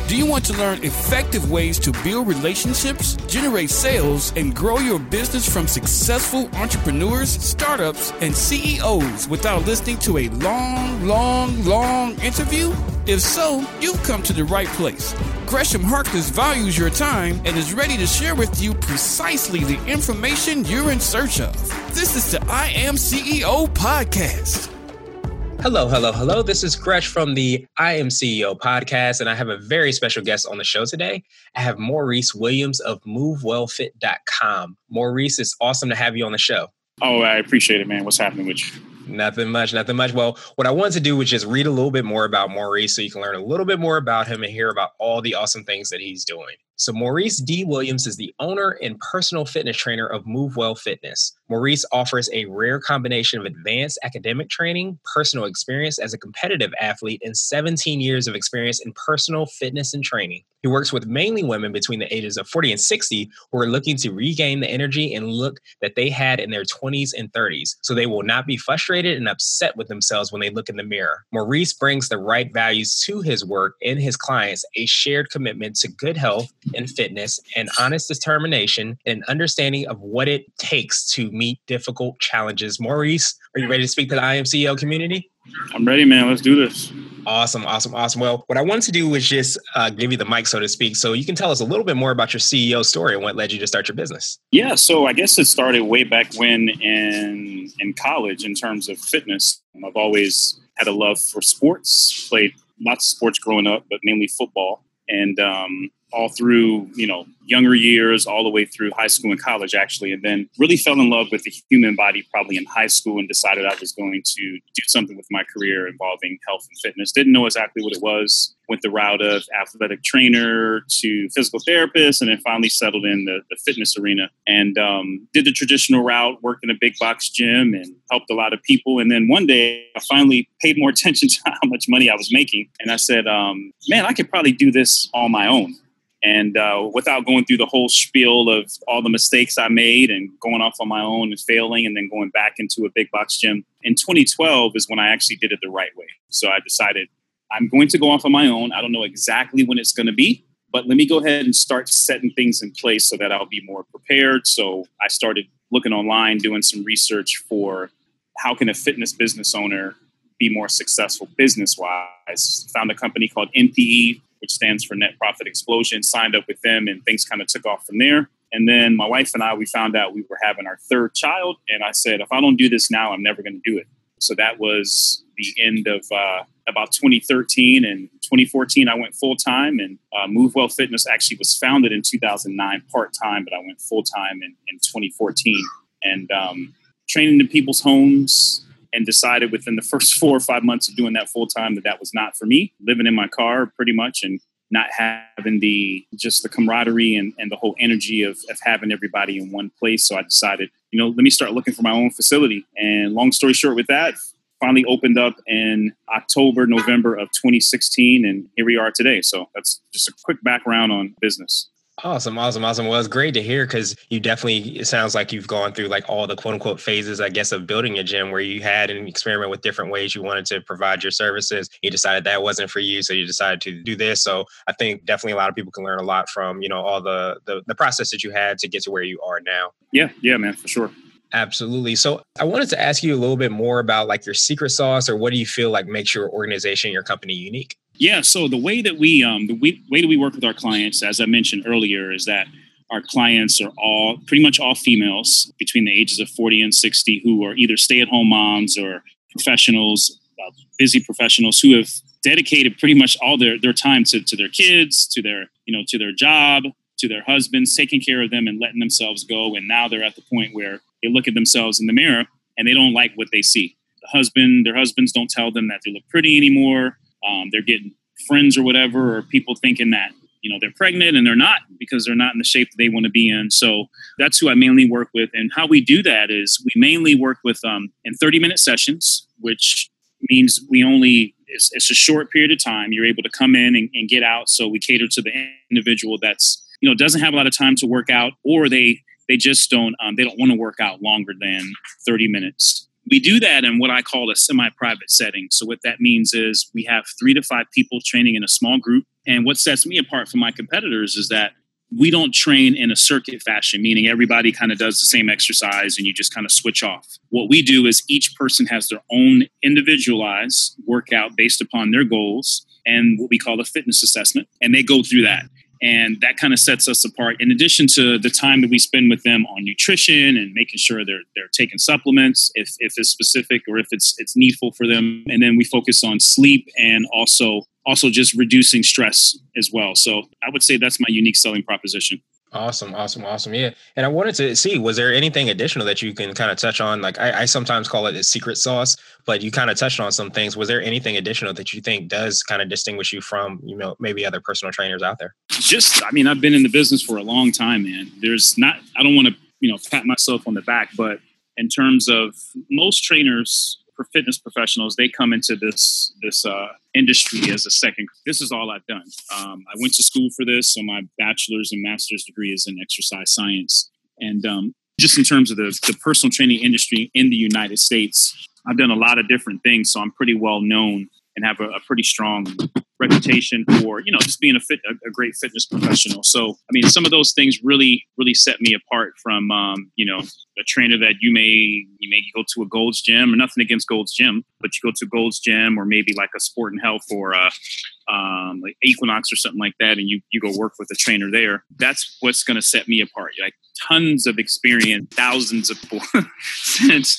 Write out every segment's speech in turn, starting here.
Do you want to learn effective ways to build relationships, generate sales, and grow your business from successful entrepreneurs, startups, and CEOs without listening to a long interview? If so, you've come to the right place. Gresham Harkless values your time and is ready to share with you precisely the information you're in search of. This is the I Am CEO podcast. Hello. This is Gresh from the I Am CEO podcast, and I have a very special guest on the show today. I have Maurice Williams of MoveWellFit.com. Maurice, it's awesome to have you on the show. Oh, I appreciate it, man. What's happening with you? Nothing much. Well, what I wanted to do was just read a little bit more about Maurice so you can learn a little bit more about him and hear about all the awesome things that he's doing. So Maurice D. Williams is the owner and personal fitness trainer of MoveWell Fitness. Maurice offers a rare combination of advanced academic training, personal experience as a competitive athlete, and 17 years of experience in personal fitness and training. He works with mainly women between the ages of 40 and 60 who are looking to regain the energy and look that they had in their 20s and 30s, so they will not be frustrated and upset with themselves when they look in the mirror. Maurice brings the right values to his work and his clients, a shared commitment to good health and fitness, and honest determination, and an understanding of what it takes to meet difficult challenges. Maurice, are you ready to speak to the I Am CEO community? I'm ready, man. Let's do this. Awesome. Well, what I wanted to do was just give you the mic, so to speak, so you can tell us a little bit more about your CEO story and what led you to start your business. Yeah, so I guess it started way back when in college in terms of fitness. I've always had a love for sports, played lots of sports growing up, but mainly football. And all through, younger years, all the way through high school and college, actually, and then really fell in love with the human body probably in high school and decided I was going to do something with my career involving health and fitness. Didn't know exactly what it was. Went the route of athletic trainer to physical therapist, and then finally settled in the fitness arena and did the traditional route, worked in a big box gym and helped a lot of people. And then one day I finally paid more attention to how much money I was making. And I said, man, I could probably do this on my own. And without going through the whole spiel of all the mistakes I made and going off on my own and failing and then going back into a big box gym, in 2012 is when I actually did it the right way. So I decided I'm going to go off on my own. I don't know exactly when it's going to be, but let me go ahead and start setting things in place so that I'll be more prepared. So I started looking online, doing some research for how can a fitness business owner be more successful business-wise. Found a company called NPE, which stands for Net Profit Explosion, signed up with them, and things kind of took off from there. And then my wife and I, we found out we were having our third child. And I said, if I don't do this now, I'm never going to do it. So that was the end of about 2013. And 2014, I went full-time. And MoveWell Fitness actually was founded in 2009 part-time, but I went full-time in 2014. And training in people's homes, and decided within the first 4 or 5 months of doing that full time that was not for me. Living in my car pretty much and not having the camaraderie and the whole energy of having everybody in one place. So I decided, let me start looking for my own facility. And long story short with that, finally opened up in November of 2016. And here we are today. So that's just a quick background on business. Awesome. Well, it's great to hear because it sounds like you've gone through like all the quote unquote phases, I guess, of building a gym where you had an experiment with different ways you wanted to provide your services. You decided that wasn't for you. So you decided to do this. So I think definitely a lot of people can learn a lot from, all the process that you had to get to where you are now. Yeah, man, for sure. Absolutely. So I wanted to ask you a little bit more about like your secret sauce, or what do you feel like makes your organization, your company unique? Yeah. So the way that we work with our clients, as I mentioned earlier, is that our clients are pretty much all females between the ages of 40 and 60 who are either stay-at-home moms or professionals, busy professionals who have dedicated pretty much all their time to their kids, to their job, to their husbands, taking care of them and letting themselves go. And now they're at the point where they look at themselves in the mirror and they don't like what they see. Their husbands don't tell them that they look pretty anymore. They're getting friends or whatever, or people thinking that, they're pregnant and they're not, because they're not in the shape that they want to be in. So that's who I mainly work with. And how we do that is we mainly work with in 30-minute sessions, which means it's a short period of time. You're able to come in and get out. So we cater to the individual that's, doesn't have a lot of time to work out, or they just don't want to work out longer than 30 minutes. we do that in what I call a semi-private setting. So what that means is we have 3 to 5 people training in a small group. And what sets me apart from my competitors is that we don't train in a circuit fashion, meaning everybody kind of does the same exercise and you just kind of switch off. What we do is each person has their own individualized workout based upon their goals and what we call a fitness assessment. And they go through that. And that kind of sets us apart. In addition to the time that we spend with them on nutrition and making sure they're taking supplements, if it's specific or if it's needful for them. And then we focus on sleep and also just reducing stress as well. So I would say that's my unique selling proposition. Awesome. Yeah. And I wanted to see, was there anything additional that you can kind of touch on? Like I sometimes call it a secret sauce, but you kind of touched on some things. Was there anything additional that you think does kind of distinguish you from, maybe other personal trainers out there? I've been in the business for a long time, man. I don't want to, pat myself on the back, but in terms of most trainers for fitness professionals, they come into this industry as a second. This is all I've done. I went to school for this, so my bachelor's and master's degree is in exercise science. And just in terms of the personal training industry in the United States, I've done a lot of different things, so I'm pretty well known and have a pretty strong reputation for, just being a great fitness professional. So, some of those things really, really set me apart from, a trainer that you may go to a Gold's Gym, or nothing against Gold's Gym, but you go to Gold's Gym or maybe like a Sport and Health or like Equinox or something like that, and you go work with a trainer there. That's what's going to set me apart. Like tons of experience, thousands of people since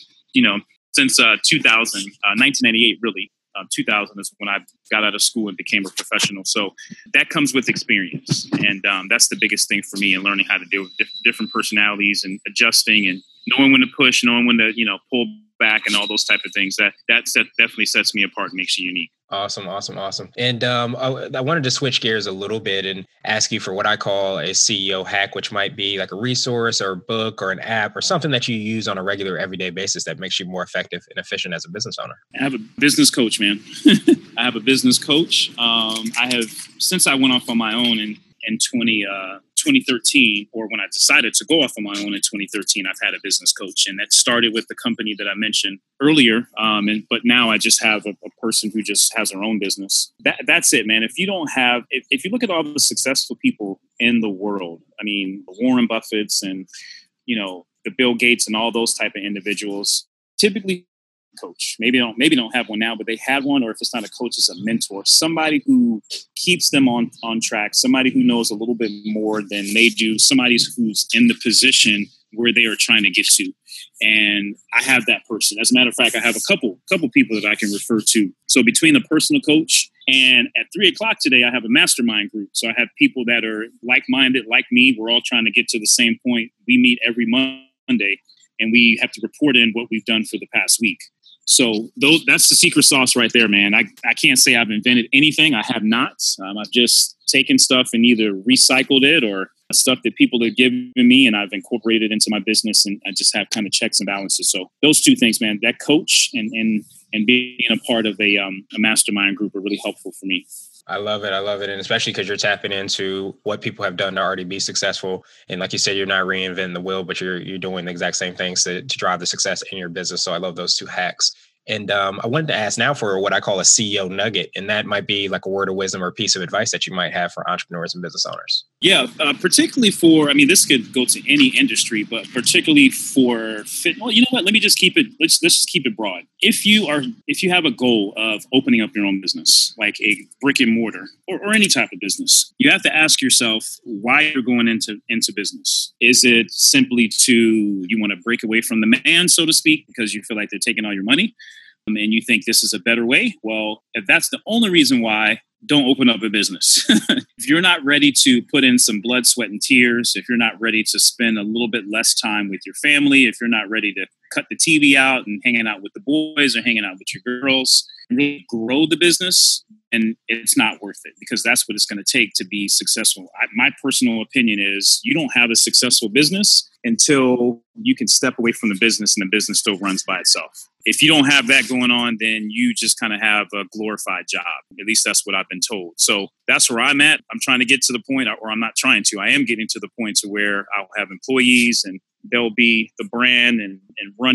2000, 1998, really. 2000 is when I got out of school and became a professional. So that comes with experience. And that's the biggest thing for me, in learning how to deal with different personalities and adjusting and knowing when to push, knowing when to, pull back and all those type of things. That definitely sets me apart and makes you unique. Awesome. And I wanted to switch gears a little bit and ask you for what I call a CEO hack, which might be like a resource or a book or an app or something that you use on a regular everyday basis that makes you more effective and efficient as a business owner. I have a business coach, man. I have a business coach. Since I went off on my own in 2013, or when I decided to go off on my own in 2013, I've had a business coach, and that started with the company that I mentioned earlier. But now I just have a person who just has their own business. That's it, man. If you look at all the successful people in the world, Warren Buffett's and, the Bill Gates and all those type of individuals, typically coach. Maybe don't have one now, but they had one, or if it's not a coach, it's a mentor, somebody who keeps them on track, somebody who knows a little bit more than they do, somebody who's in the position where they are trying to get to. And I have that person. As a matter of fact, I have a couple people that I can refer to. So between a personal coach and at 3:00 today, I have a mastermind group. So I have people that are like-minded, like me. We're all trying to get to the same point. We meet every Monday, and we have to report in what we've done for the past week. So that's the secret sauce right there, man. I can't say I've invented anything. I have not. I've just taken stuff and either recycled it or stuff that people have given me, and I've incorporated into my business, and I just have kind of checks and balances. So those two things, man, that coach and being a part of a mastermind group are really helpful for me. I love it. And especially because you're tapping into what people have done to already be successful. And like you said, you're not reinventing the wheel, but you're doing the exact same things to drive the success in your business. So I love those two hacks. And I wanted to ask now for what I call a CEO nugget, and that might be like a word of wisdom or a piece of advice that you might have for entrepreneurs and business owners. Yeah, particularly for, this could go to any industry, but particularly for fit. Well, you know what? Let me just keep it. Let's just keep it broad. If you have a goal of opening up your own business, like a brick and mortar or any type of business, you have to ask yourself why you're going into business. Is it simply you want to break away from the man, so to speak, because you feel like they're taking all your money? And you think this is a better way? Well, if that's the only reason why, don't open up a business. If you're not ready to put in some blood, sweat, and tears, if you're not ready to spend a little bit less time with your family, if you're not ready to cut the TV out and hanging out with the boys or hanging out with your girls, really grow the business, and it's not worth it, because that's what it's going to take to be successful. My personal opinion is you don't have a successful business until you can step away from the business and the business still runs by itself. If you don't have that going on, then you just kind of have a glorified job. At least that's what I've been told. So that's where I'm at. I'm trying to get to the point, or I'm not trying to. I am getting to the point to where I'll have employees and they'll be the brand and running,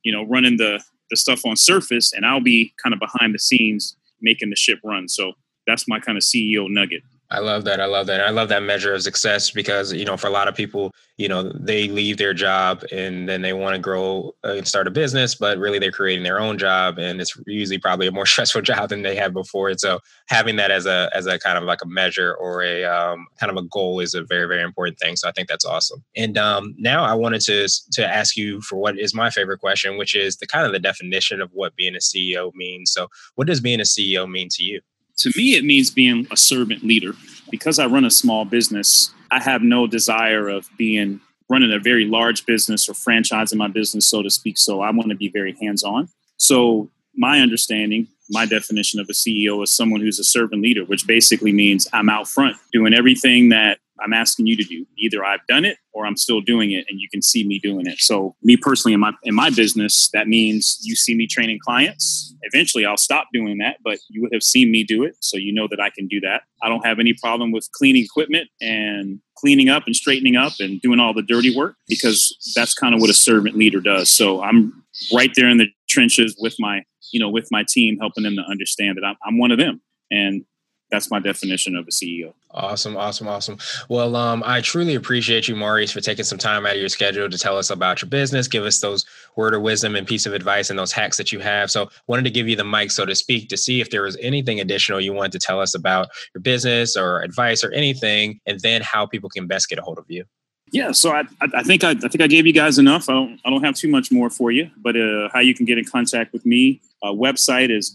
running the stuff on surface, and I'll be kind of behind the scenes making the ship run. So that's my kind of CEO nugget. I love that. I love that. And I love that measure of success because, for a lot of people, they leave their job and then they want to grow and start a business, but really they're creating their own job. And it's usually probably a more stressful job than they had before. And so having that as a kind of like a measure or a kind of a goal is a very, very important thing. So I think that's awesome. And now I wanted to ask you for what is my favorite question, which is the kind of the definition of what being a CEO means. So what does being a CEO mean to you? To me, it means being a servant leader. Because I run a small business, I have no desire of running a very large business or franchising my business, so to speak. So I want to be very hands-on. So my understanding, my definition of a CEO is someone who's a servant leader, which basically means I'm out front doing everything that I'm asking you to do. Either I've done it or I'm still doing it and you can see me doing it. So me personally in my business, that means you see me training clients. Eventually I'll stop doing that, but you would have seen me do it. So you know that I can do that. I don't have any problem with cleaning equipment and cleaning up and straightening up and doing all the dirty work because that's kind of what a servant leader does. So I'm right there in the trenches with my team, helping them to understand that I'm one of them. And that's my definition of a CEO. Awesome. Well, I truly appreciate you, Maurice, for taking some time out of your schedule to tell us about your business, give us those word of wisdom and piece of advice and those hacks that you have. So wanted to give you the mic, so to speak, to see if there was anything additional you wanted to tell us about your business or advice or anything, and then how people can best get a hold of you. Yeah, so I think I gave you guys enough. I don't have too much more for you, but how you can get in contact with me, website is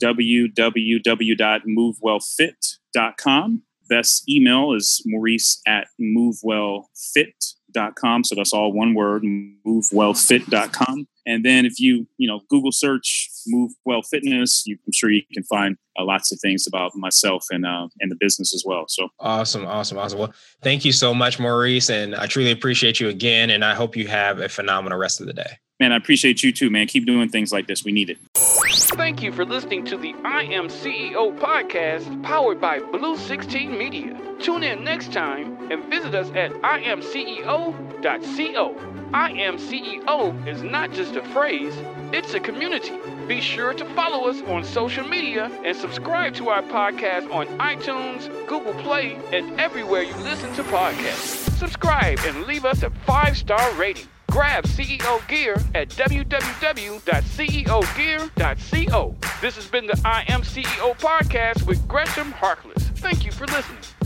www.movewellfit.com. Best email is maurice@movewellfit.com. So that's all one word, movewellfit.com. And then if you Google search Move Well Fitness, I'm sure you can find lots of things about myself and the business as well. So awesome. Well, thank you so much, Maurice. And I truly appreciate you again. And I hope you have a phenomenal rest of the day. Man, I appreciate you too, man. Keep doing things like this. We need it. Thank you for listening to the I Am CEO podcast powered by Blue 16 Media. Tune in next time and visit us at imceo.co. I Am CEO is not just a phrase, it's a community. Be sure to follow us on social media and subscribe to our podcast on iTunes, Google Play, and everywhere you listen to podcasts. Subscribe and leave us a 5-star rating. Grab CEO Gear at www.ceogear.co. This has been the I Am CEO podcast with Gresham Harkless. Thank you for listening.